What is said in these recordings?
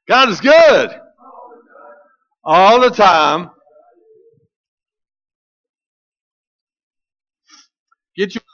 God is good all the time. Get your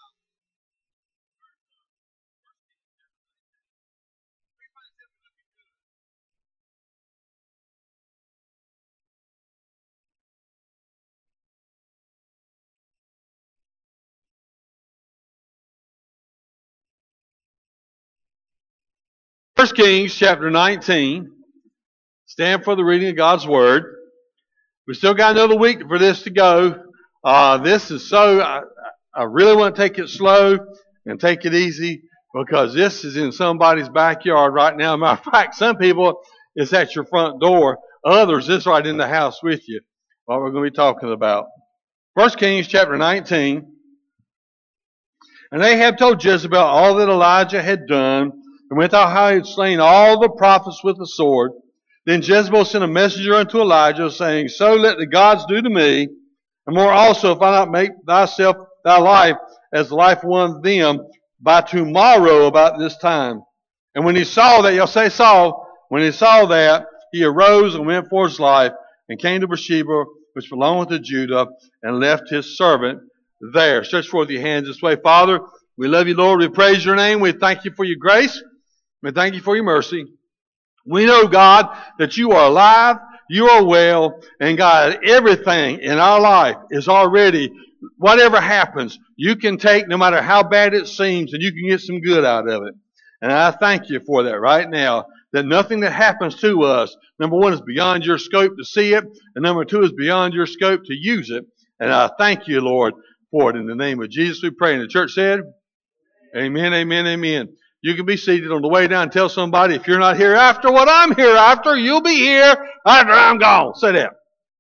First Kings chapter 19. Stand for the reading of God's Word. We still got another week for this to go. This is so, I really want to take it slow and take it easy because this is in somebody's backyard right now. Matter of fact, some people, it's at your front door. Others, it's right in the house with you. What we're going to be talking about. First Kings chapter 19. And Ahab told Jezebel all that Elijah had done, and went out how he had slain all the prophets with the sword. Then Jezebel sent a messenger unto Elijah, saying, So let the gods do to me, and more also, if I not make thyself thy life as the life of one of them by tomorrow about this time. And when he saw that, y'all say Saul, when he saw that, he arose and went for his life, and came to Beersheba, which belongeth to Judah, and left his servant there. Stretch forth your hands this way. Father, we love you, Lord. We praise your name. We thank you for your grace. We thank you for your mercy. We know, God, that you are alive, you are well, and God, everything in our life is already, whatever happens, you can take no matter how bad it seems, and you can get some good out of it. And I thank you for that right now, that nothing that happens to us, number one, is beyond your scope to see it, and number two, is beyond your scope to use it. And I thank you, Lord, for it. In the name of Jesus we pray. And the church said, amen, amen, amen. You can be seated on the way down and tell somebody, if you're not here after what I'm here after, you'll be here after I'm gone. Say that.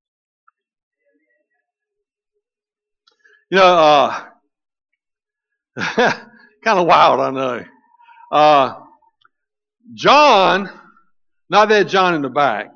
You know, kind of wild, I know. John, not that John in the back.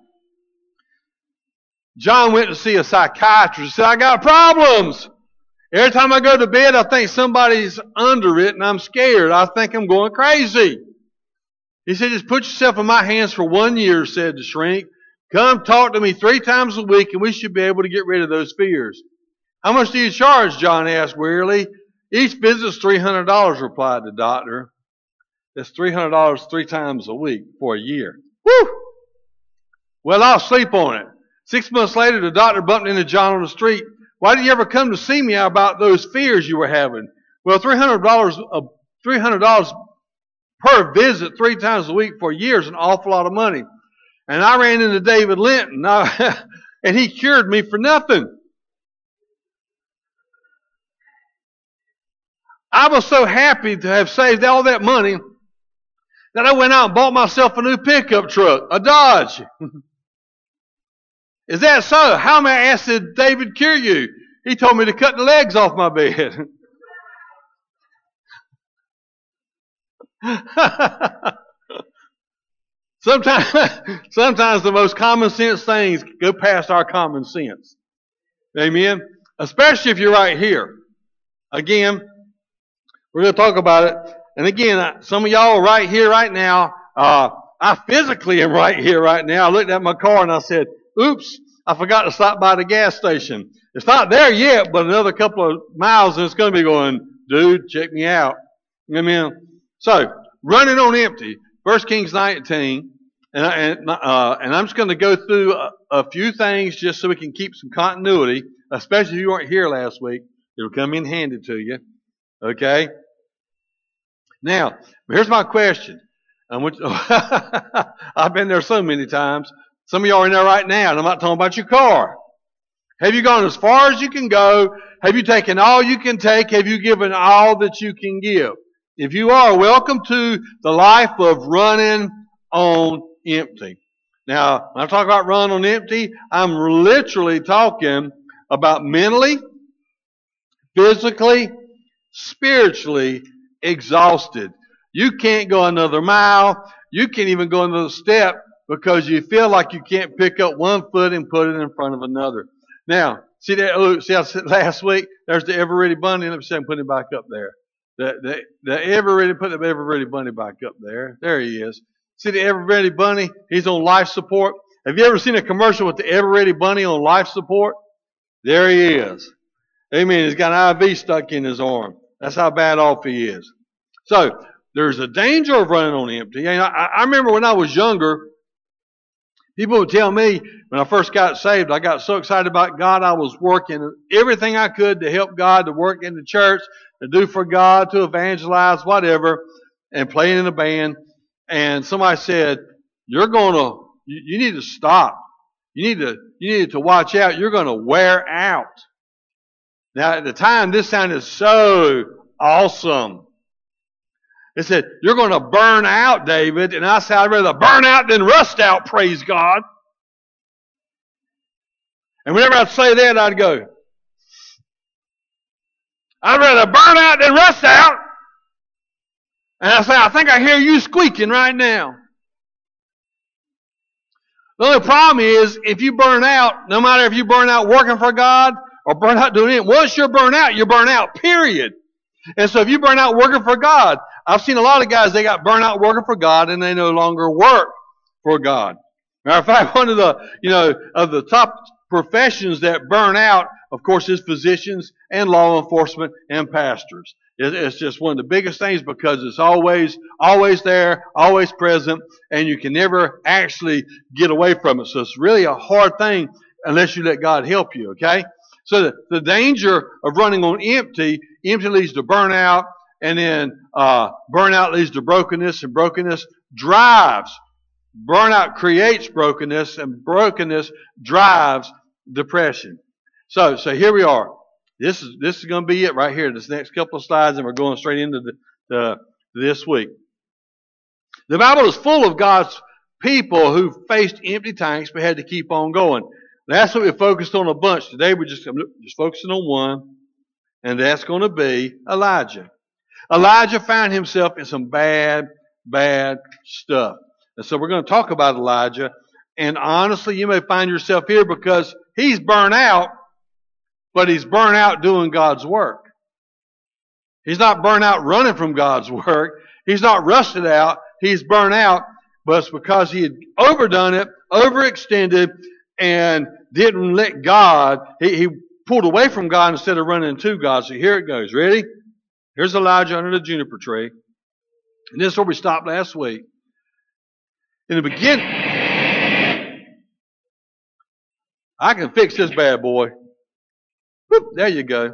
John went to see a psychiatrist. He said, I got problems. Every time I go to bed, I think somebody's under it, and I'm scared. I think I'm going crazy. He said, just put yourself in my hands for 1 year, said the shrink. Come talk to me 3 times a week, and we should be able to get rid of those fears. How much do you charge? John asked wearily. Each visit's $300, replied the doctor. That's $300 3 times a week for a year. Woo! Well, I'll sleep on it. 6 months later, the doctor bumped into John on the street. Why did you ever come to see me about those fears you were having? Well, $300 per visit 3 times a week for a year is an awful lot of money. And I ran into David Linton, and he cured me for nothing. I was so happy to have saved all that money that I went out and bought myself a new pickup truck, a Dodge. Is that so? How may I ask did David cure you? He told me to cut the legs off my bed. Sometimes the most common sense things go past our common sense. Amen? Especially if you're right here. Again, we're going to talk about it. And again, some of y'all are right here right now. I physically am right here right now. I looked at my car and I said, oops, I forgot to stop by the gas station. It's not there yet, but another couple of miles and it's going to be going, dude, check me out. Amen. So, running on empty, 1 Kings 19, and I'm just going to go through a few things just so we can keep some continuity, especially if you weren't here last week. It'll come in handy to you. Okay? Now, here's my question. I've been there so many times. Some of y'all are in there right now, and I'm not talking about your car. Have you gone as far as you can go? Have you taken all you can take? Have you given all that you can give? If you are, welcome to the life of running on empty. Now, when I talk about run on empty, I'm literally talking about mentally, physically, spiritually exhausted. You can't go another mile. You can't even go another step because you feel like you can't pick up one foot and put it in front of another. Now, see that? See, I said last week, there's the Ever Ready Bunny. Let me see, I'm putting it back up there. The Ever Ready, put the Ever Ready Bunny back up there. There he is. See the Ever Ready Bunny? He's on life support. Have you ever seen a commercial with the Ever Ready Bunny on life support? There he is. Amen. He's got an IV stuck in his arm. That's how bad off he is. So, there's a danger of running on empty. I remember when I was younger, people would tell me, when I first got saved, I got so excited about God, I was working everything I could to help God, to work in the church, to do for God, to evangelize, whatever, and playing in a band. And somebody said, you need to stop. You need to watch out. You're going to wear out. Now, at the time, this sounded so awesome. They said, you're going to burn out, David. And I said, I'd rather burn out than rust out, praise God. And whenever I'd say that, I'd go, I'd rather burn out than rust out. And I say, I think I hear you squeaking right now. The only problem is, if you burn out, no matter if you burn out working for God or burn out doing it, once you're burnt out, period. And so if you burn out working for God, I've seen a lot of guys, they got burnt out working for God and they no longer work for God. Matter of fact, one of the top professions that burn out, of course, is physicians and law enforcement and pastors. It's just one of the biggest things because it's always there, always present, and you can never actually get away from it. So it's really a hard thing unless you let God help you, okay? So the danger of running on empty leads to burnout, and then burnout leads to brokenness, and brokenness drives. Burnout creates brokenness, and brokenness drives depression. So here we are. This is going to be it right here. This next couple of slides, and we're going straight into this week. The Bible is full of God's people who faced empty tanks but had to keep on going. That's what we focused on a bunch. Today we're just focusing on one, and that's going to be Elijah. Elijah found himself in some bad stuff. And so we're going to talk about Elijah. And honestly, you may find yourself here because he's burnt out, but he's burnt out doing God's work. He's not burnt out running from God's work. He's not rusted out. He's burnt out, but it's because he had overdone it, overextended, and didn't let God, he pulled away from God instead of running to God. So here it goes. Ready? Here's Elijah under the juniper tree. And this is where we stopped last week. In the beginning, I can fix this bad boy. Whoop, there you go.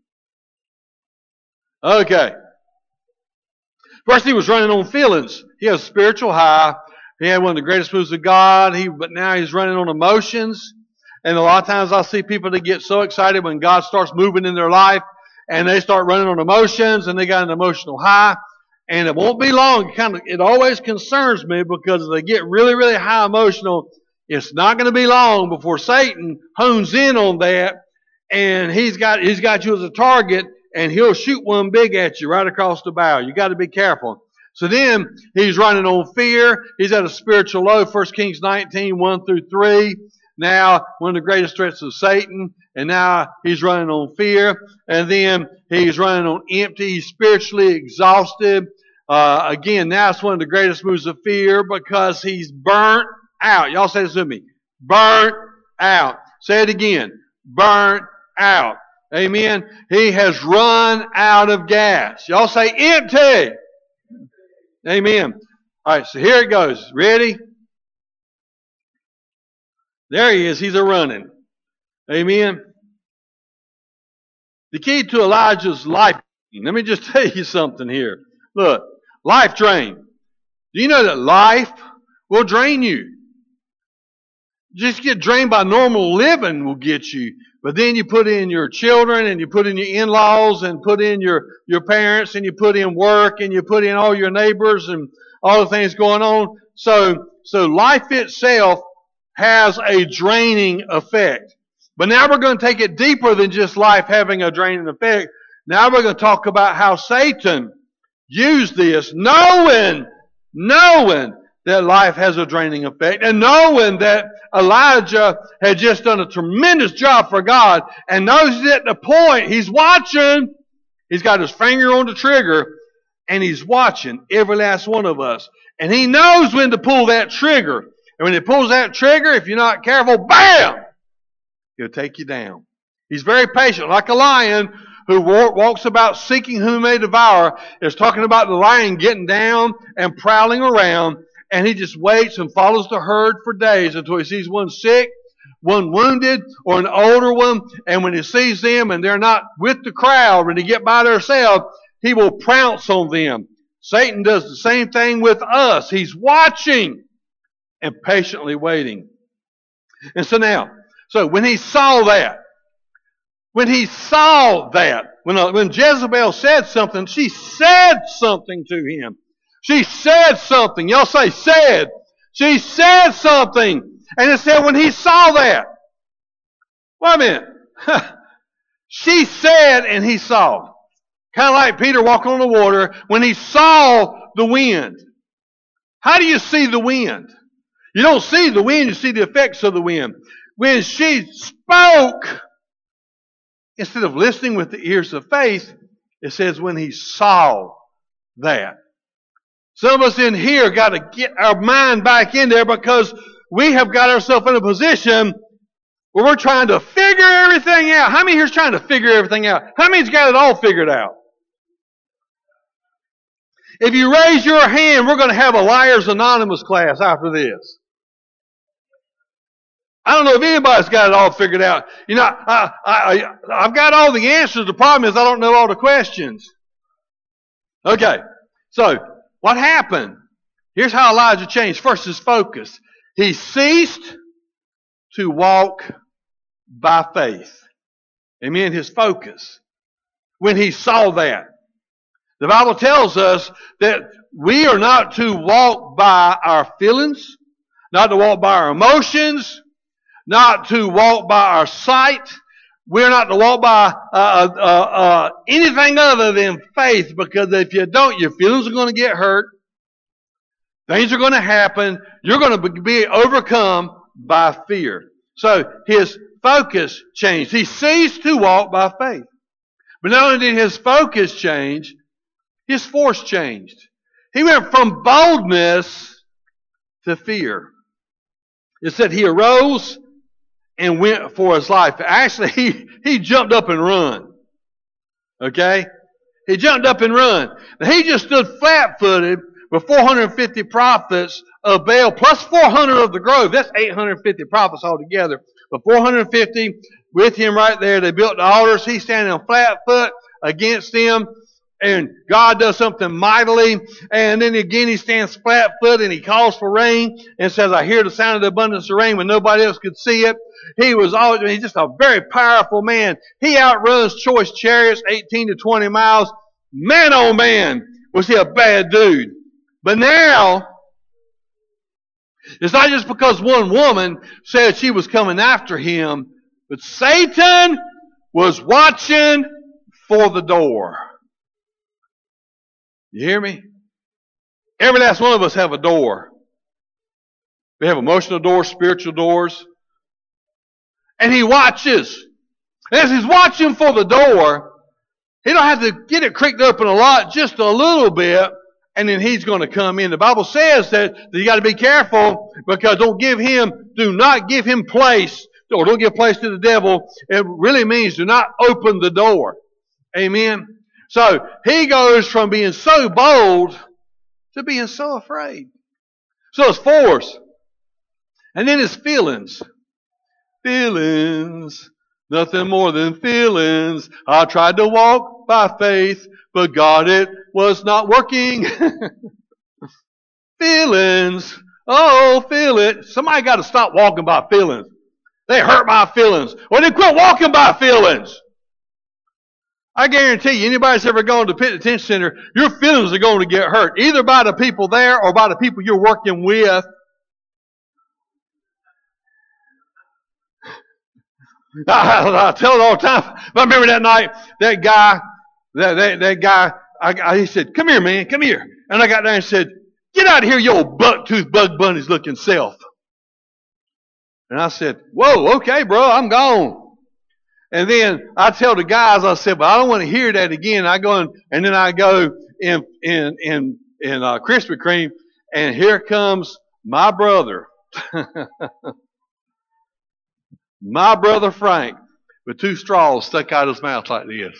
Okay. First, he was running on feelings. He had a spiritual high. He had one of the greatest moves of God. But now he's running on emotions. And a lot of times I see people that get so excited when God starts moving in their life, and they start running on emotions, and they got an emotional high. And it won't be long. It always concerns me because if they get really, really high emotional, it's not going to be long before Satan hones in on that, and he's got you as a target, and he'll shoot one big at you right across the bow. You got to be careful. So then he's running on fear. He's at a spiritual low. 1 Kings 19, 1 through 3. Now, one of the greatest threats of Satan. And now he's running on fear. And then he's running on empty. He's spiritually exhausted. Again, now it's one of the greatest moves of fear because he's burnt out. Y'all say this with me. Burnt out. Say it again. Burnt out. Amen. He has run out of gas. Y'all say empty. Amen. All right, so here it goes. Ready? There he is. He's a-running. Amen. The key to Elijah's life, let me just tell you something here. Look, life drain. Do you know that life will drain you? Just get drained by normal living will get you. But then you put in your children, and you put in your in-laws, and put in your parents, and you put in work, and you put in all your neighbors and all the things going on. So life itself has a draining effect. But now we're going to take it deeper than just life having a draining effect. Now we're going to talk about how Satan used this, knowing that life has a draining effect, and knowing that Elijah had just done a tremendous job for God, and knows that at the point he's watching, he's got his finger on the trigger, And He's watching every last one of us. And He knows when to pull that trigger. And when He pulls that trigger, if you're not careful, bam! He'll take you down. He's very patient, like a lion who walks about seeking whom he may devour. Is talking about the lion getting down and prowling around, and he just waits and follows the herd for days until he sees one sick, one wounded, or an older one. And when he sees them and they're not with the crowd, when they get by themselves, he will pounce on them. Satan does the same thing with us. He's watching and patiently waiting. And so when he saw that, when Jezebel said something, she said something to him. She said something. Y'all say said. She said something. And it said when he saw that. Wait a minute. She said and he saw. Kind of like Peter walking on the water when he saw the wind. How do you see the wind? You don't see the wind, you see the effects of the wind. When she spoke, instead of listening with the ears of faith, it says when he saw that. Some of us in here got to get our mind back in there because we have got ourselves in a position where we're trying to figure everything out. How many here is trying to figure everything out? How many's got it all figured out? If you raise your hand, we're going to have a Liars Anonymous class after this. I don't know if anybody's got it all figured out. You know, I've got all the answers. The problem is I don't know all the questions. Okay, so what happened? Here's how Elijah changed. First, his focus. He ceased to walk by faith. Amen, his focus. When he saw that. The Bible tells us that we are not to walk by our feelings, not to walk by our emotions, not to walk by our sight. We're not to walk by anything other than faith, because if you don't, your feelings are going to get hurt. Things are going to happen. You're going to be overcome by fear. So his focus changed. He ceased to walk by faith. But not only did his focus change, his force changed. He went from boldness to fear. It said he arose and went for his life. Actually, he jumped up and run. Okay? He jumped up and run. Now, he just stood flat-footed with 450 prophets of Baal, plus 400 of the grove. That's 850 prophets altogether. But 450 with him right there. They built the altars. He's standing on flat foot against them. And God does something mightily. And then again, he stands flat-footed and he calls for rain and says, I hear the sound of the abundance of rain when nobody else could see it. He's just a very powerful man. He outruns choice chariots 18 to 20 miles. Man, oh man, was he a bad dude. But now, it's not just because one woman said she was coming after him, but Satan was watching for the door. You hear me? Every last one of us have a door. We have emotional doors, spiritual doors. And he watches. And as he's watching for the door, he don't have to get it creaked open a lot, just a little bit, and then he's going to come in. The Bible says that you got to be careful, because do not give him place, or don't give place to the devil. It really means do not open the door. Amen. So he goes from being so bold to being so afraid. So his force. And then his feelings. Feelings. Nothing more than feelings. I tried to walk by faith, but God, it was not working. Feelings. Oh, feel it. Somebody got to stop walking by feelings. They hurt my feelings. Or they quit walking by feelings. I guarantee you, anybody that's ever gone to Pitt Detention Center, your feelings are going to get hurt, either by the people there or by the people you're working with. I tell it all the time. But I remember that night, that guy, he said, come here, man, come here. And I got there and said, get out of here, you old buck-toothed Bug Bunny's looking self. And I said, whoa, okay, bro, I'm gone. And then I tell the guys, I said, but I don't want to hear that again. I go and then I go in Krispy Kreme, and here comes my brother, my brother Frank, with 2 straws stuck out of his mouth like this.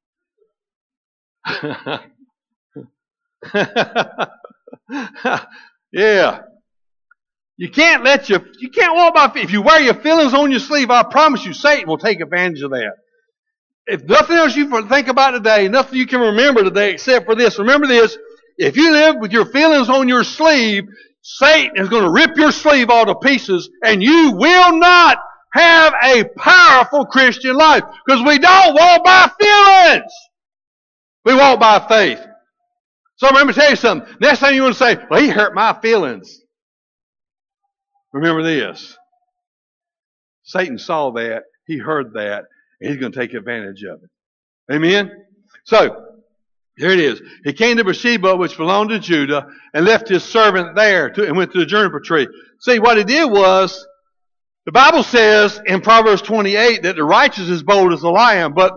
Yeah. You can't walk by, if you wear your feelings on your sleeve, I promise you, Satan will take advantage of that. If nothing else you think about today, nothing you can remember today except for this, remember this, if you live with your feelings on your sleeve, Satan is going to rip your sleeve all to pieces, and you will not have a powerful Christian life, because we don't walk by feelings. We walk by faith. So remember to tell you something. Next time you want to say, well, he hurt my feelings. Remember this. Satan saw that. He heard that. And he's going to take advantage of it. Amen? So, here it is. He came to Bathsheba, which belonged to Judah, and left his servant there and went to the juniper tree. See, what he did was, the Bible says in Proverbs 28 that the righteous is bold as a lion, but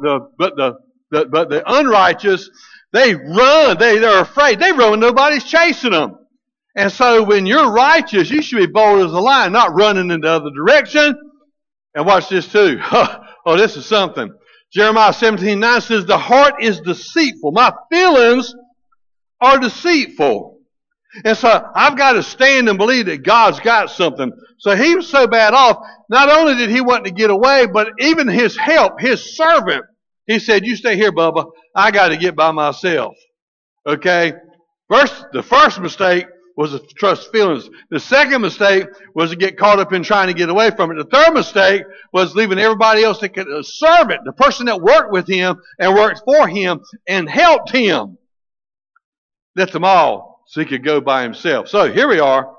the unrighteous, they run. They're afraid. They run when nobody's chasing them. And so when you're righteous, you should be bold as a lion, not running in the other direction. And watch this too. Oh, this is something. Jeremiah 17:9 says, the heart is deceitful. My feelings are deceitful. And so I've got to stand and believe that God's got something. So he was so bad off, not only did he want to get away, but even his help, his servant, he said, you stay here, Bubba. I got to get by myself. Okay? The first mistake was to trust feelings. The second mistake was to get caught up in trying to get away from it. The third mistake was leaving everybody else that could serve it. The person that worked with him and worked for him and helped him. Let them all so he could go by himself. So here we are.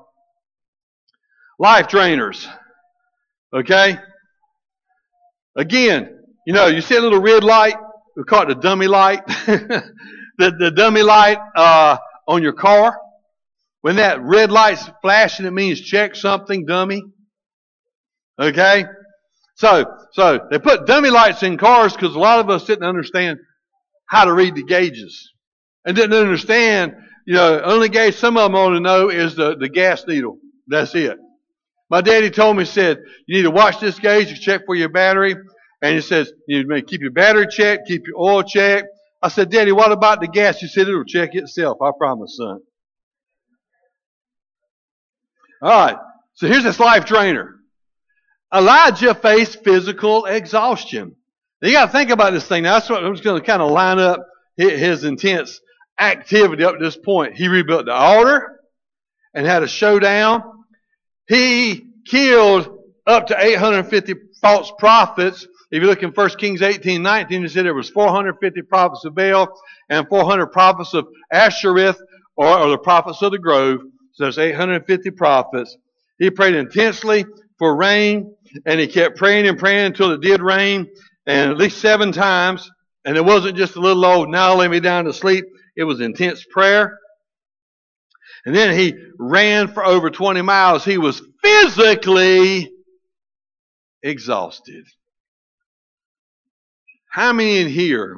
Life drainers. Okay? Again, you see a little red light? We call it the dummy light. the dummy light on your car. When that red light's flashing, it means check something, dummy. Okay? So they put dummy lights in cars because a lot of us didn't understand how to read the gauges. And didn't understand, only gauge some of them ought to know is the gas needle. That's it. My daddy told me, said, you need to watch this gauge to check for your battery. And he says, you may keep your battery checked, keep your oil checked. I said, Daddy, what about the gas? He said, it'll check itself. I promise, son. All right, so here's this life drainer. Elijah faced physical exhaustion. Now, you got to think about this thing. Now, that's what I'm just going to kind of line up his intense activity up to this point. He rebuilt the altar and had a showdown. He killed up to 850 false prophets. If you look in 1 Kings 18:19, it said there was 450 prophets of Baal and 400 prophets of Ashereth, or the prophets of the grove. So there's 850 prophets. He prayed intensely for rain, and he kept praying and praying until it did rain, and at least 7 times. And it wasn't just a little old, now lay me down to sleep. It was intense prayer. And then he ran for over 20 miles. He was physically exhausted. How many in here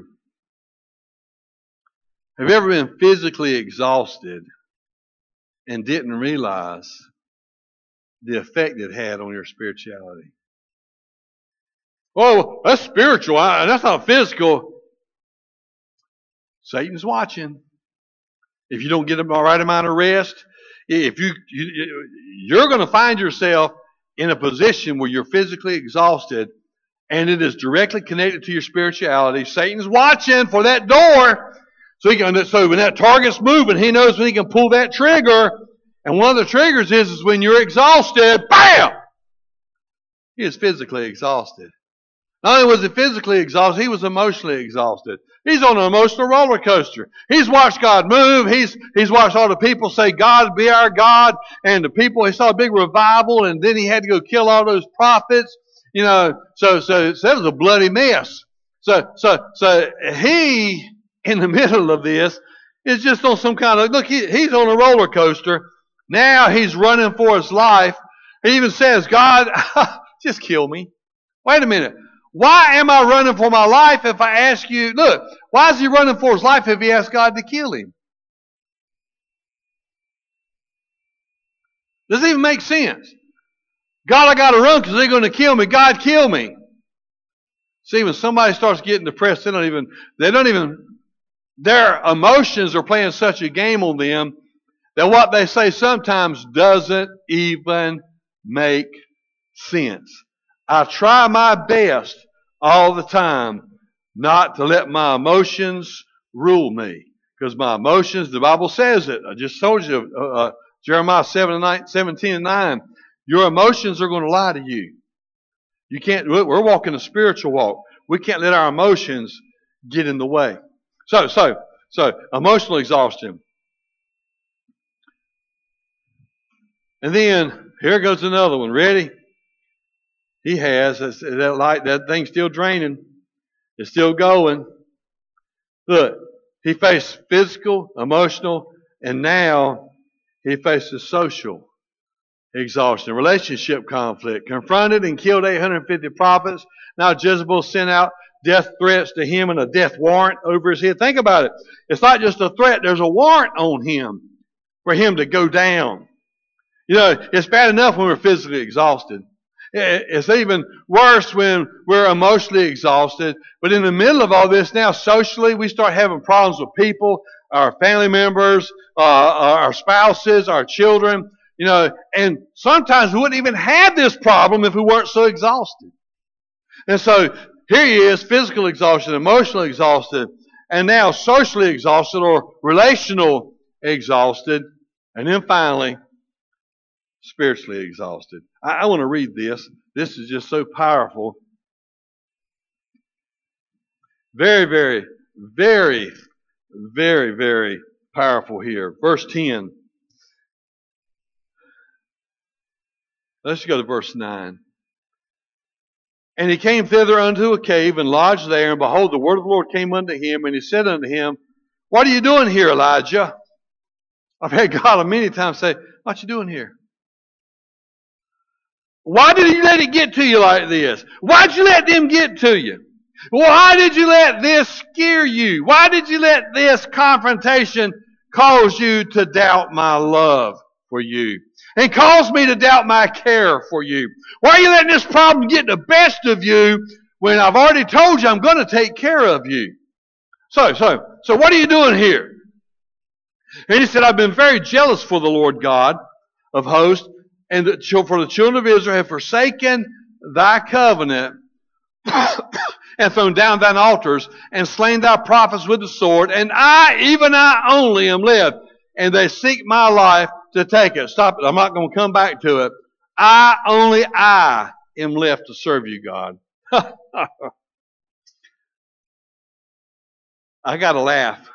have ever been physically exhausted and didn't realize the effect it had on your spirituality? Oh, that's spiritual. That's not physical. Satan's watching. If you don't get the right amount of rest, if you're going to find yourself in a position where you're physically exhausted, and it is directly connected to your spirituality. Satan's watching for that door. So when that target's moving, he knows when he can pull that trigger. And one of the triggers is when you're exhausted, bam! He is physically exhausted. Not only was he physically exhausted, he was emotionally exhausted. He's on an emotional roller coaster. He's watched God move. He's watched all the people say, God be our God. And the people, he saw a big revival, and then he had to go kill all those prophets. So that was a bloody mess. So he, in the middle of this, is just on some kind of, look, he's on a roller coaster. Now he's running for his life. He even says, God, just kill me. Wait a minute. Why am I running for my life if I ask you, look, why is he running for his life if he asks God to kill him? Does it even make sense? God, I got to run because they're going to kill me. God, kill me. See, when somebody starts getting depressed, their emotions are playing such a game on them that what they say sometimes doesn't even make sense. I try my best all the time not to let my emotions rule me. Because my emotions, the Bible says it. I just told you, Jeremiah 17 and 9. Your emotions are going to lie to you. You can't. We're walking a spiritual walk. We can't let our emotions get in the way. So emotional exhaustion. And then here goes another one. Ready? He has that light. That thing's still draining. It's still going. Look, he faced physical, emotional, and now he faces social exhaustion, relationship conflict. Confronted and killed 850 prophets. Now Jezebel sent out death threats to him and a death warrant over his head. Think about it. It's not just a threat. There's a warrant on him for him to go down. You know, it's bad enough when we're physically exhausted. It's even worse when we're emotionally exhausted. But in the middle of all this now, socially, we start having problems with people, our family members, our spouses, our children. You know, and sometimes we wouldn't even have this problem if we weren't so exhausted. And so here he is, physical exhaustion, emotional exhausted, and now socially exhausted or relational exhausted, and then finally, spiritually exhausted. I want to read this. This is just so powerful. Very, very, very, very, very powerful here. Verse 10. Let's go to verse 9. And he came thither unto a cave and lodged there, and behold, the word of the Lord came unto him, and he said unto him, What are you doing here, Elijah? I've had God many times say, What you doing here? Why did you let it get to you like this? Why did you let them get to you? Why did you let this scare you? Why did you let this confrontation cause you to doubt my love for you? And cause me to doubt my care for you? Why are you letting this problem get the best of you when I've already told you I'm going to take care of you? So what are you doing here? And he said, I've been very jealous for the Lord God of hosts, and for the children of Israel have forsaken thy covenant and thrown down thine altars and slain thy prophets with the sword, and I, even I only, am left, and they seek my life to take it. Stop it. I'm not going to come back to it. I am left to serve you, God. I got to laugh.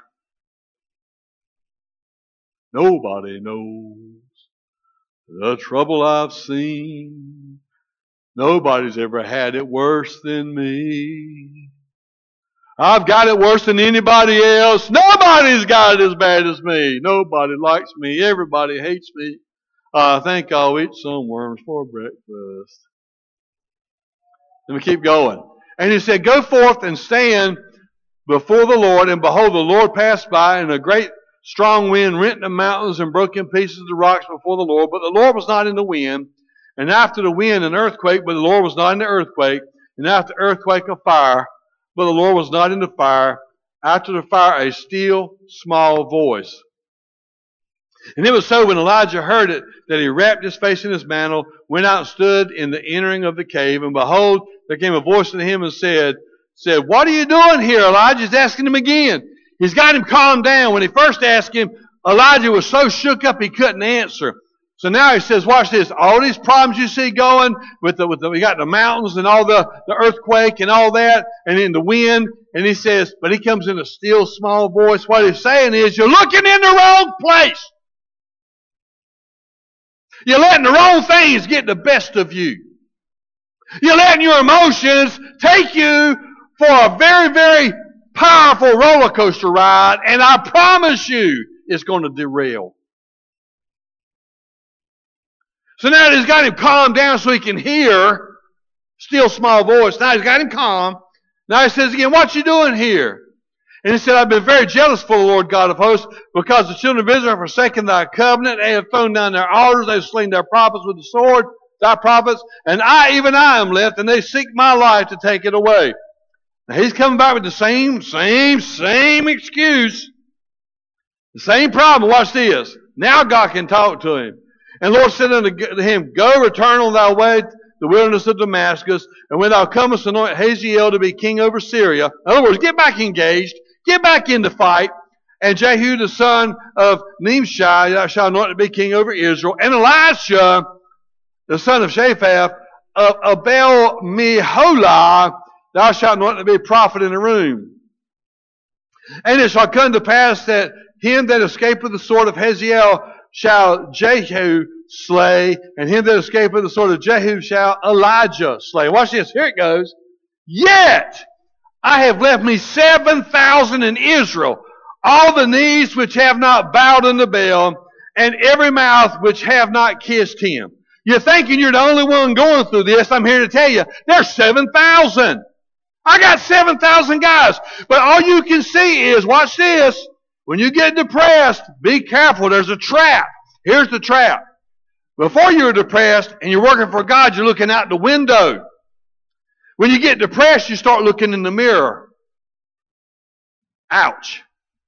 Nobody knows the trouble I've seen. Nobody's ever had it worse than me. I've got it worse than anybody else. Nobody's got it as bad as me. Nobody likes me. Everybody hates me. I think I'll eat some worms for breakfast. Let me keep going. And he said, Go forth and stand before the Lord. And behold, the Lord passed by, and a great strong wind rent the mountains and broke in pieces the rocks before the Lord. But the Lord was not in the wind. And after the wind, an earthquake, but the Lord was not in the earthquake. And after the earthquake, a fire, but the Lord was not in the fire. After the fire, a still, small voice. And it was so when Elijah heard it, that he wrapped his face in his mantle, went out and stood in the entering of the cave. And behold, there came a voice to him and said, What are you doing here? Elijah's asking him again. He's got him calmed down. When he first asked him, Elijah was so shook up he couldn't answer. So now he says, watch this. All these problems you see going we got the mountains and all the earthquake and all that, and in the wind. And he says, but he comes in a still small voice. What he's saying is, you're looking in the wrong place. You're letting the wrong things get the best of you. You're letting your emotions take you for a very, very powerful roller coaster ride, and I promise you it's going to derail. So now he's got him calmed down so he can hear Still small voice. Now he's got him calm. Now he says again, what you doing here? And he said, I've been very jealous for the Lord God of hosts, because the children of Israel have forsaken thy covenant. They have thrown down their altars. They have slain their prophets with the sword, thy prophets. And even I am left, and they seek my life to take it away. Now he's coming back with the same excuse. The same problem. Watch this. Now God can talk to him. And the Lord said unto him, go, return on thy way, the wilderness of Damascus, and when thou comest, anoint Hazael to be king over Syria. In other words, get back engaged, get back in the fight. And Jehu the son of Nimshi thou shalt anoint to be king over Israel. And Elisha the son of Shaphat of Abel-Meholah thou shalt anoint to be prophet in the room. And it shall come to pass that him that escapeth the sword of Hazael shall Jehu slay, and him that escapeth the sword of Jehu shall Elijah slay. Watch this. Here it goes. Yet I have left me 7,000 in Israel, all the knees which have not bowed unto Baal, and every mouth which have not kissed him. You're thinking you're the only one going through this. I'm here to tell you, there's 7,000. I got 7,000 guys. But all you can see is, watch this, when you get depressed, be careful. There's a trap. Here's the trap. Before you're depressed and you're working for God, you're looking out the window. When you get depressed, you start looking in the mirror. Ouch.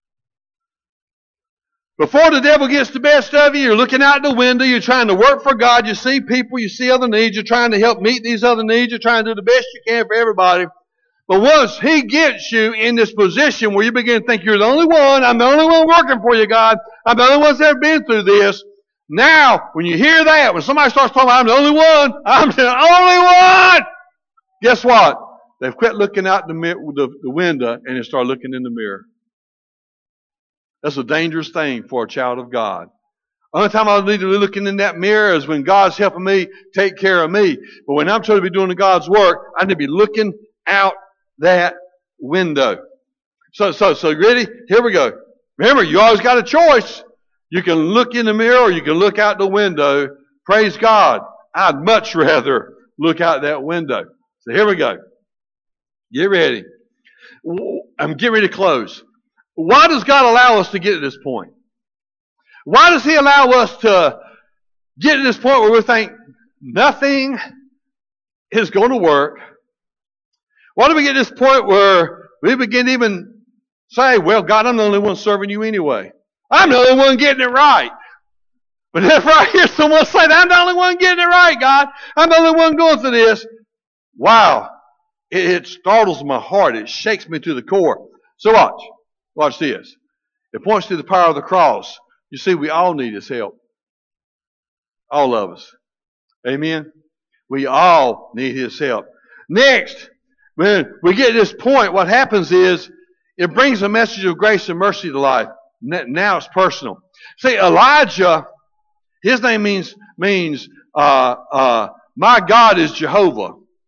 Before the devil gets the best of you, you're looking out the window, you're trying to work for God, you see people, you see other needs, you're trying to help meet these other needs, you're trying to do the best you can for everybody. But once he gets you in this position where you begin to think you're the only one, I'm the only one working for you, God, I'm the only one that's ever been through this. Now, when you hear that, when somebody starts talking about I'm the only one, guess what? They've quit looking out the window and they start looking in the mirror. That's a dangerous thing for a child of God. The only time I need to be looking in that mirror is when God's helping me take care of me. But when I'm trying to be doing God's work, I need to be looking out that window. So ready? Here we go. Remember, you always got a choice. You can look in the mirror or you can look out the window. Praise God. I'd much rather look out that window. So here we go. Get ready. I'm getting ready to close. Why does God allow us to get to this point? Why does He allow us to get to this point where we think nothing is going to work? Why do we get to this point where we begin to even say, well, God, I'm the only one serving you anyway. I'm the only one getting it right. But if I hear someone say, I'm the only one getting it right, God, I'm the only one going through this, wow, it startles my heart. It shakes me to the core. So watch this. It points to the power of the cross. You see, we all need His help. All of us. Amen? We all need His help. Next, when we get to this point, what happens is it brings a message of grace and mercy to life. Now it's personal. See, Elijah, his name means my God is Jehovah.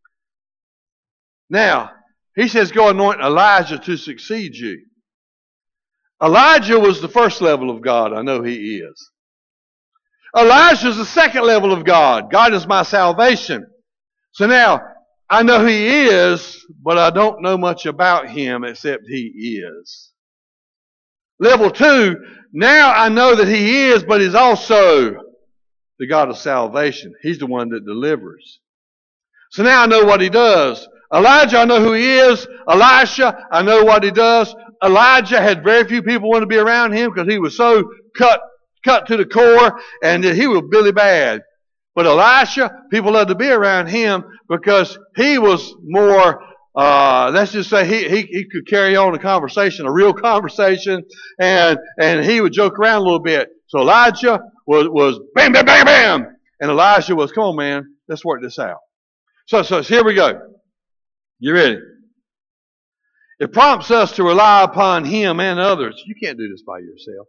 Now, he says, go anoint Elijah to succeed you. Elijah was the first level of God. I know he is. Elijah is the second level of God. God is my salvation. So now, I know He is, but I don't know much about Him except He is. Level 2, now I know that He is, but He's also the God of salvation. He's the one that delivers. So now I know what He does. Elijah, I know who he is. Elisha, I know what he does. Elijah had very few people want to be around him because he was so cut to the core and he was really bad. But Elisha, people loved to be around him because he was more, let's just say he could carry on a conversation, a real conversation, and he would joke around a little bit. So Elijah was bam, bam, bam, bam. And Elisha was, come on, man, let's work this out. So here we go. You ready? It prompts us to rely upon Him and others. You can't do this by yourself.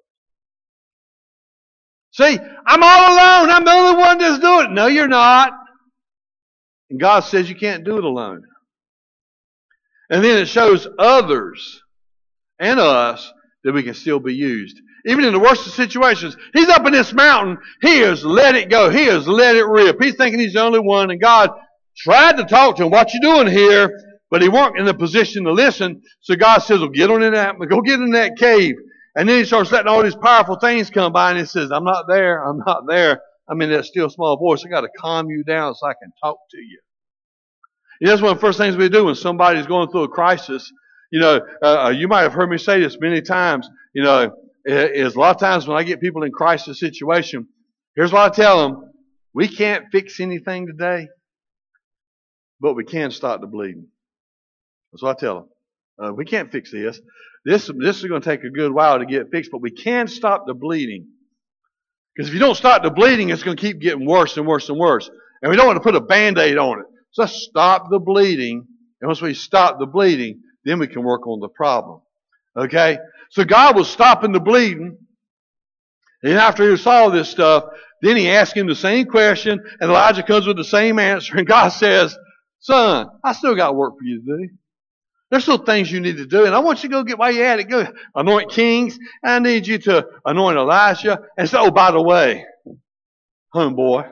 See, I'm all alone. I'm the only one that's doing it. No, you're not. And God says you can't do it alone. And then it shows others and us that we can still be used. Even in the worst of situations, he's up in this mountain. He has let it go. He has let it rip. He's thinking he's the only one. And God tried to talk to him, what you doing here? But he weren't in a position to listen. So God says, well, go get in that cave. And then he starts letting all these powerful things come by, and he says, I'm not there. I'm not there. I'm in that still small voice. I got to calm you down so I can talk to you. That's one of the first things we do when somebody's going through a crisis. You might have heard me say this many times. Is a lot of times when I get people in crisis situation, here's what I tell them. We can't fix anything today, but we can stop the bleeding. That's what I tell them. We can't fix this. This is going to take a good while to get fixed, but we can stop the bleeding. Because if you don't stop the bleeding, it's going to keep getting worse and worse and worse. And we don't want to put a Band-Aid on it. So let's stop the bleeding. And once we stop the bleeding, then we can work on the problem. Okay? So God was stopping the bleeding. And after he saw all this stuff, then he asked him the same question, and Elijah comes with the same answer. And God says, son, I still got work for you to do. There's still things you need to do, and I want you to go get while you're at it. Go anoint kings. I need you to anoint Elisha. And so, oh, by the way, homeboy,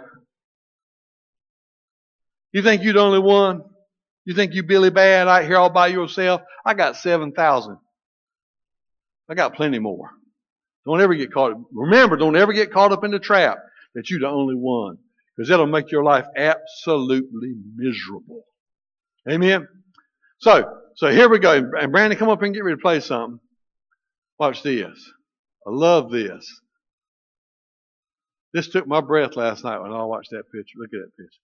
you think you're the only one? You think you Billy Bad out here all by yourself? I got 7,000. I got plenty more. Don't ever get caught. Remember, don't ever get caught up in the trap that you're the only one, because that'll make your life absolutely miserable. Amen. So here we go. And Brandon, come up and get ready to play something. Watch this. I love this. This took my breath last night when I watched that picture. Look at that picture.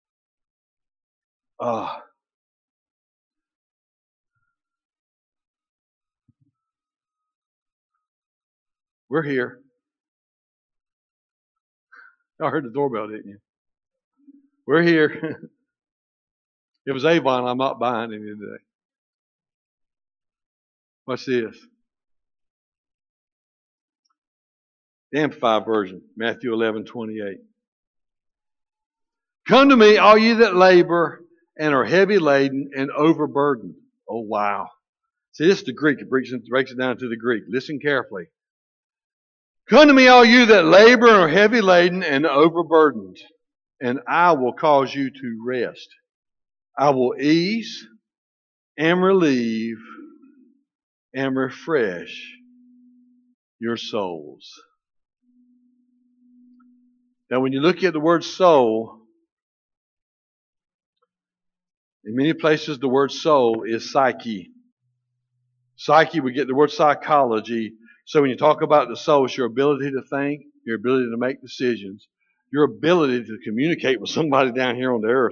We're here. Y'all heard the doorbell, didn't you? We're here. If it was Avon, I'm not buying any today. Watch this. The Amplified Version, Matthew 11:28. Come to me, all you that labor and are heavy laden and overburdened. Oh, wow. See, this is the Greek. It breaks it down to the Greek. Listen carefully. Come to me, all you that labor and are heavy laden and overburdened, and I will cause you to rest. I will ease and relieve and refresh your souls. Now, when you look at the word soul, in many places the word soul is psyche. Psyche, we get the word psychology. So when you talk about the soul, it's your ability to think, your ability to make decisions, your ability to communicate with somebody down here on the earth.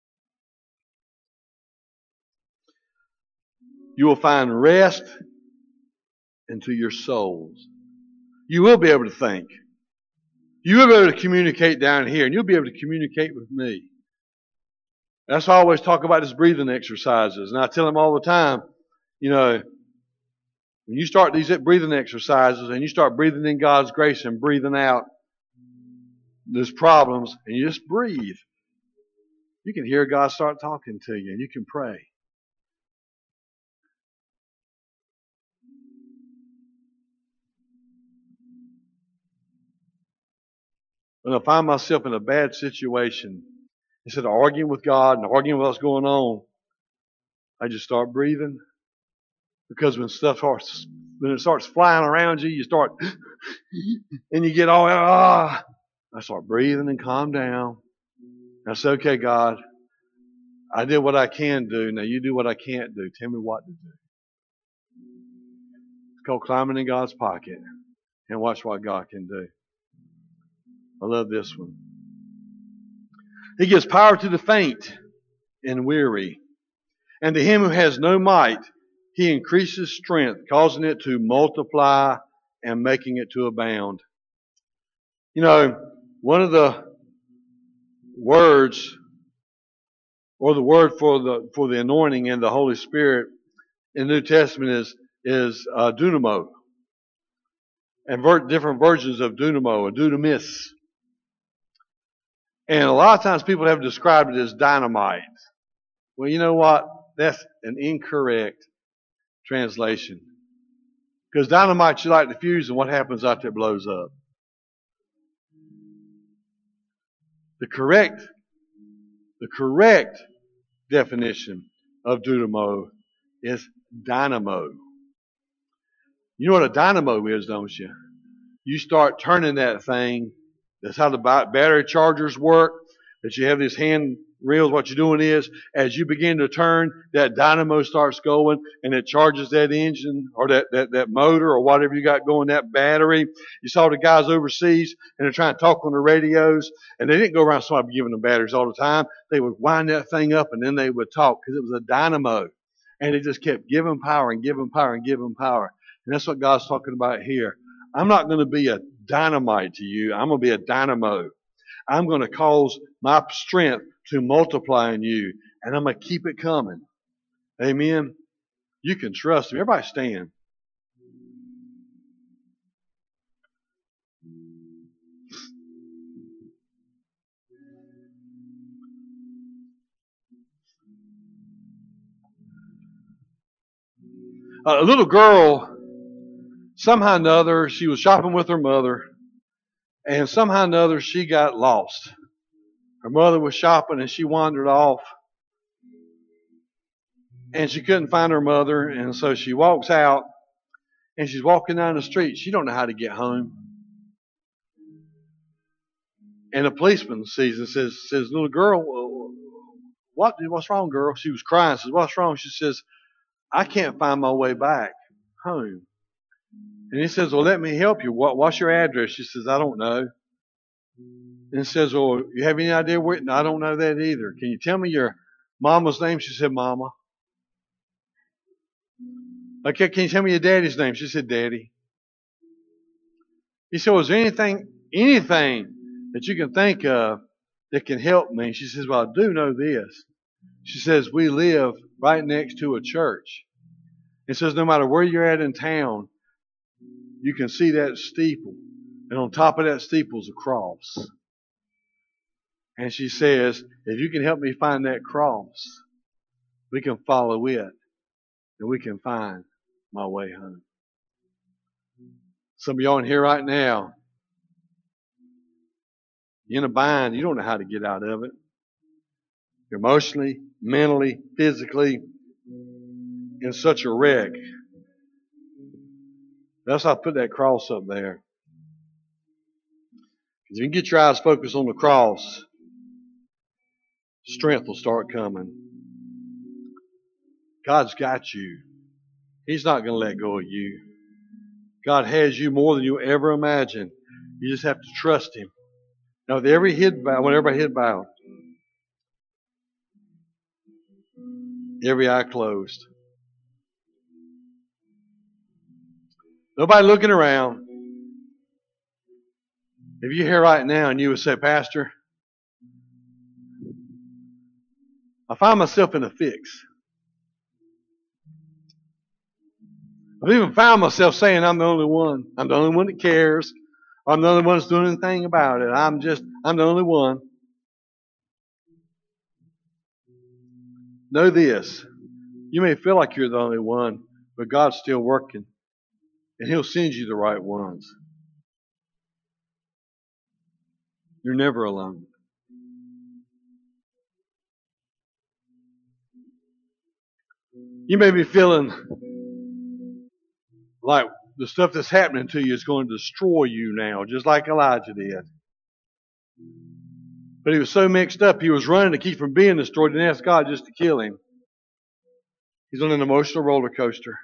You will find rest into your souls. You will be able to think. You will be able to communicate down here, and you'll be able to communicate with me. That's why I always talk about these breathing exercises. And I tell them all the time, when you start these breathing exercises and you start breathing in God's grace and breathing out these problems, and you just breathe, you can hear God start talking to you, and you can pray. When I find myself in a bad situation, instead of arguing with God and arguing with what's going on, I just start breathing. Because when it starts flying around you, you start, and you get all, I start breathing and calm down. I say, okay, God, I did what I can do. Now you do what I can't do. Tell me what to do. It's called climbing in God's pocket and watch what God can do. I love this one. He gives power to the faint and weary. And to him who has no might, he increases strength, causing it to multiply and making it to abound. One of the words, or the word for the anointing and the Holy Spirit in the New Testament is dunamo. And different versions of dunamo, or dunamis. And a lot of times people have described it as dynamite. Well, you know what? That's an incorrect translation. Because dynamite you light the fuse, and what happens after it blows up? The The correct definition of dynamo is dynamo. You know what a dynamo is, don't you? You start turning that thing. That's how the battery chargers work. That you have these hand reels. What you're doing is, as you begin to turn, that dynamo starts going, and it charges that engine or that motor or whatever you got going, that battery. You saw the guys overseas, and they're trying to talk on the radios, and they didn't go around somebody giving them batteries all the time. They would wind that thing up, and then they would talk because it was a dynamo, and it just kept giving power and giving power and giving power. And that's what God's talking about here. I'm not going to be a dynamite to you. I'm going to be a dynamo. I'm going to cause my strength to multiply in you, and I'm going to keep it coming. Amen. You can trust me. Everybody stand. A little girl, somehow or another, she was shopping with her mother, and somehow or another, she got lost. Her mother was shopping, and she wandered off, and she couldn't find her mother, and so she walks out, and she's walking down the street. She don't know how to get home. And a policeman sees and says, little girl, what's wrong, girl? She was crying. Says, what's wrong? She says, I can't find my way back home. And he says, well, let me help you. What's your address? She says, I don't know. And he says, well, you have any idea where? No, I don't know that either. Can you tell me your mama's name? She said, Mama. Okay, can you tell me your daddy's name? She said, Daddy. He said, was there anything that you can think of that can help me? She says, well, I do know this. She says, we live right next to a church. It says, no matter where you're at in town, you can see that steeple. And on top of that steeple is a cross. And she says, if you can help me find that cross, we can follow it. And we can find my way home. Some of y'all in here right now, you're in a bind. You don't know how to get out of it. You're emotionally, mentally, physically in such a wreck. That's why I put that cross up there. Because if you can get your eyes focused on the cross, strength will start coming. God's got you. He's not going to let go of you. God has you more than you ever imagined. You just have to trust Him. Now, with every head bowed, when every head bowed, every eye closed, nobody looking around. If you're here right now and you would say, Pastor, I find myself in a fix. I've even found myself saying I'm the only one. I'm the only one that cares. I'm the only one that's doing anything about it. I'm the only one. Know this. You may feel like you're the only one, but God's still working. And He'll send you the right ones. You're never alone. You may be feeling like the stuff that's happening to you is going to destroy you now, just like Elijah did. But he was so mixed up, he was running to keep from being destroyed and asked God just to kill him. He's on an emotional roller coaster.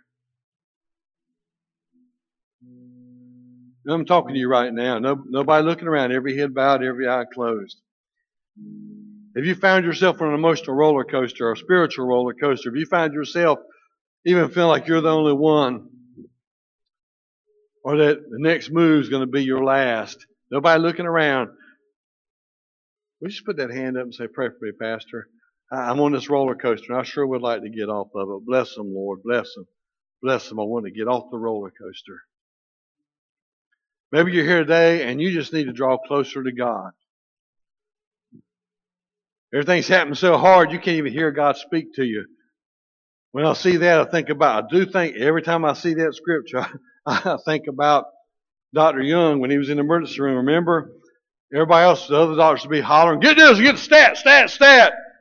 I'm talking to you right now. Nobody looking around, every head bowed, every eye closed. If you found yourself on an emotional roller coaster or a spiritual roller coaster, if you find yourself even feeling like you're the only one, or that the next move is going to be your last, nobody looking around, we just put that hand up and say, pray for me, Pastor. I'm on this roller coaster, and I sure would like to get off of it. Bless them, Lord. Bless them. Bless them. I want to get off the roller coaster. Maybe you're here today, and you just need to draw closer to God. Everything's happening so hard, you can't even hear God speak to you. When I see that, I do think every time I see that scripture, I think about Dr. Young when he was in the emergency room. Remember? Everybody else, the other doctors would be hollering, get this, get the stat.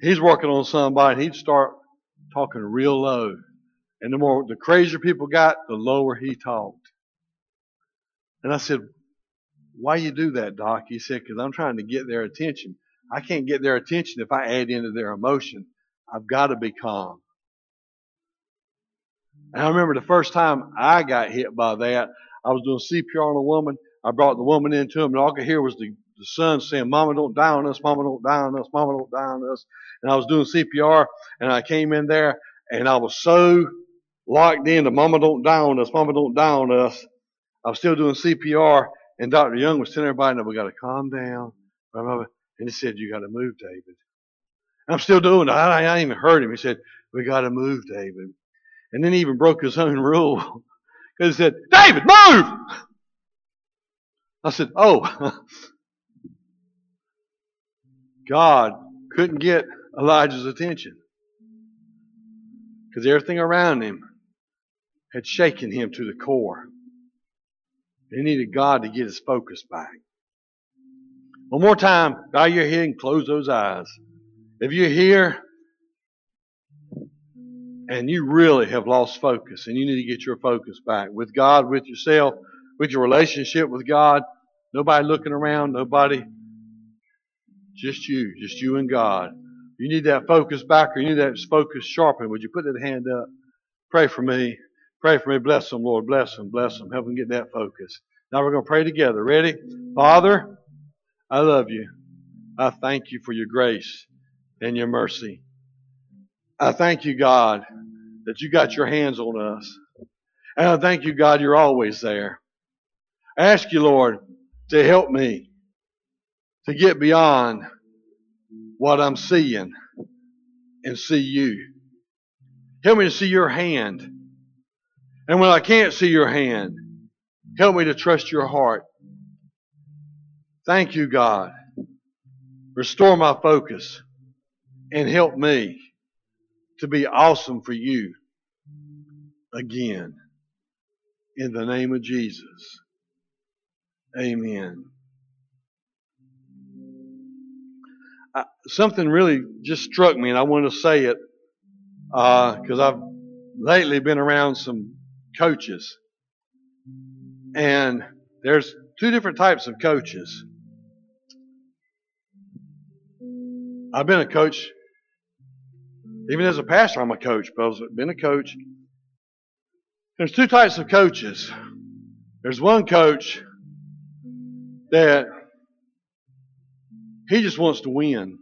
he's working on somebody, and he'd start talking real low. And the crazier people got, the lower he talked. And I said, why you do that, Doc? He said, because I'm trying to get their attention. I can't get their attention if I add into their emotion. I've got to be calm. And I remember the first time I got hit by that, I was doing CPR on a woman. I brought the woman into him, and all I could hear was the son saying, Mama, don't die on us, Mama, don't die on us, Mama, don't die on us. And I was doing CPR, and I came in there, and I was so locked in to Mama, don't die on us, Mama, don't die on us. I was still doing CPR, and Dr. Young was telling everybody, no, we got to calm down. And he said, you got to move, David. And I'm still doing it. I didn't even heard him. He said, we got to move, David. And then he even broke his own rule. Because he said, David, move! I said, oh. God couldn't get Elijah's attention. Because everything around him had shaken him to the core. He needed God to get his focus back. One more time, bow your head and close those eyes. If you're here and you really have lost focus and you need to get your focus back with God, with yourself, with your relationship with God, nobody looking around, nobody, just you and God. You need that focus back, or you need that focus sharpened. Would you put that hand up? Pray for me. Pray for me. Bless them, Lord. Bless them. Bless them. Help them get that focus. Now we're going to pray together. Ready? Father, I love you. I thank you for your grace and your mercy. I thank you, God, that you got your hands on us. And I thank you, God, you're always there. I ask you, Lord, to help me to get beyond what I'm seeing and see you. Help me to see your hand. And when I can't see your hand, help me to trust your heart. Thank you, God. Restore my focus and help me to be awesome for you again. In the name of Jesus. Amen. Something really just struck me, and I want to say it because I've lately been around some coaches. And there's two different types of coaches. I've been a coach. Even as a pastor, I'm a coach, but I've been a coach. There's two types of coaches. There's one coach that he just wants to win.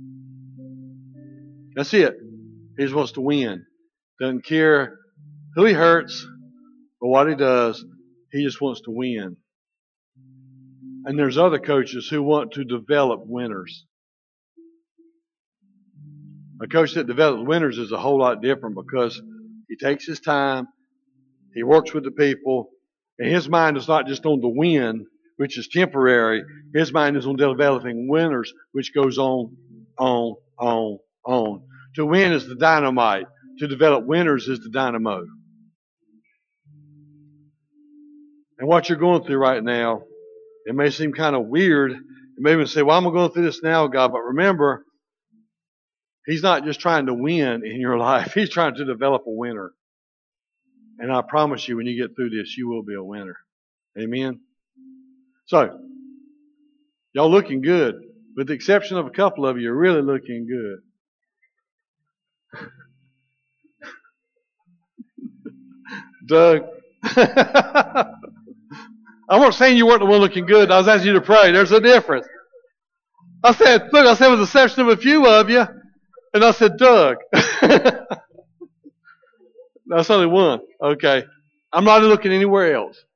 That's it. He just wants to win. Doesn't care who he hurts or what he does. He just wants to win. And there's other coaches who want to develop winners. A coach that develops winners is a whole lot different because he takes his time, he works with the people, and his mind is not just on the win, which is temporary. His mind is on developing winners, which goes on. To win is the dynamite. To develop winners is the dynamo. And what you're going through right now, it may seem kind of weird. You may even say, well, I'm going through this now, God. But remember, He's not just trying to win in your life. He's trying to develop a winner. And I promise you, when you get through this, you will be a winner. Amen? So, y'all looking good. With the exception of a couple of you, you're really looking good. Doug. I wasn't saying you weren't the one looking good. I was asking you to pray. There's a difference. I said, with the exception of a few of you. And I said, Doug. That's only one. Okay. I'm not looking anywhere else.